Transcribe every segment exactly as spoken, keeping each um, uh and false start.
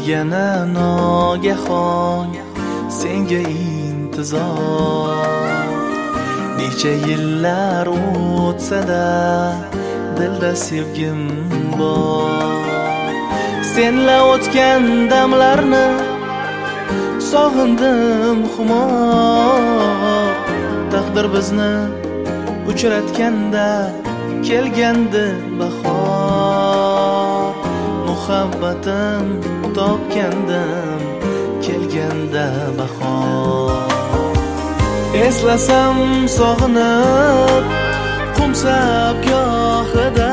yana nogahon senga intizor. Necha yillar o'tsa-da dilda sevgim bor. Senla o'tgan damlarni sog'indim xumor. Taqdir bizni uchratganda kelgandi bahor. Muhabbatim topgandim kelganda bahor. Eslasam sog'inib qumsab gohida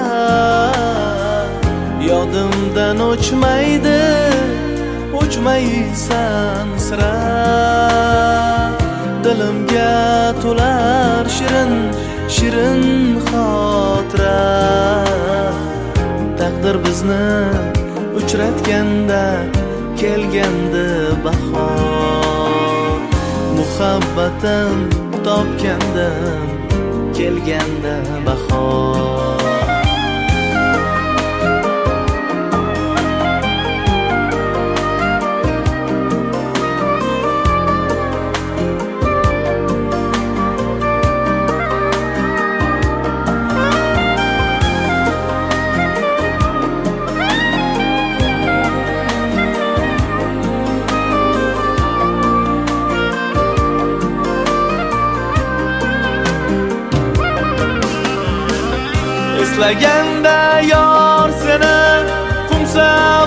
yodimdan o'chmaydi, o'chmaysan sira. Dilimga to'lar shirin shirin xotira. Taqdir bizni uchratganda kelgandi bahor. Muhabbatim topgandim kelganda bahor. Eslaganda yor seni qumsab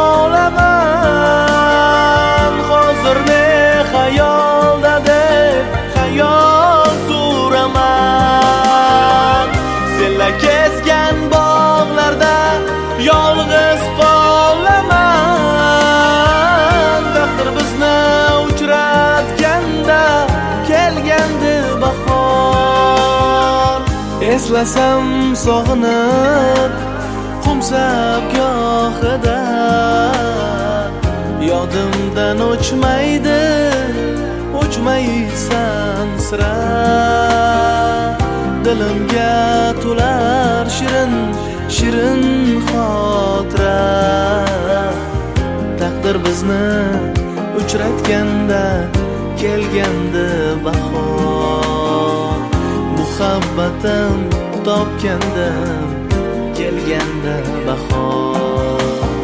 qolaman. Hozir ne xayolda deb xayol suraman. Senla kezgan bog'larda yolg'iz qolaman. Taqdir bizni uchratganda kelgandi bahor. Eslasam sog'inib qumsab gohida yodimdan o'chmaydi, o'chmaysan sira. Dilimga to'lar shirin shirin xotira. Taqdir bizni uchratganda kelgandi bahor. Muhabbatim topgandim kelganda bahor.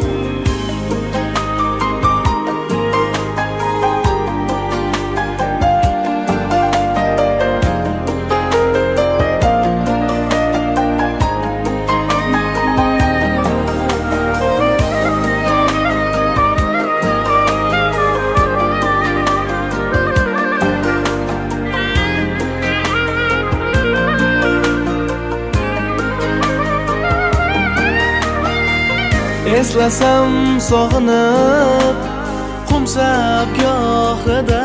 Eslasam sog'inib qumsab gohida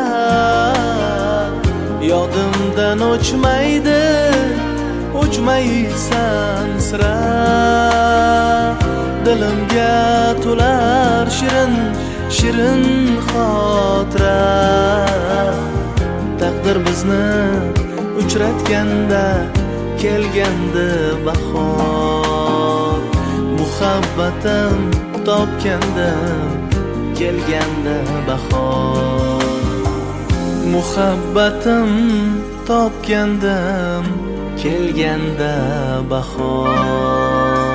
yodimdan o'chmaydi, o'chmaysan sira. Dilimga to'lar shirin shirin xotira. Taqdir bizni uchratganda kelgandi bahor. Muhabbatim topgandim kelganda bahor. Muhabbatim topgandim kelganda bahor.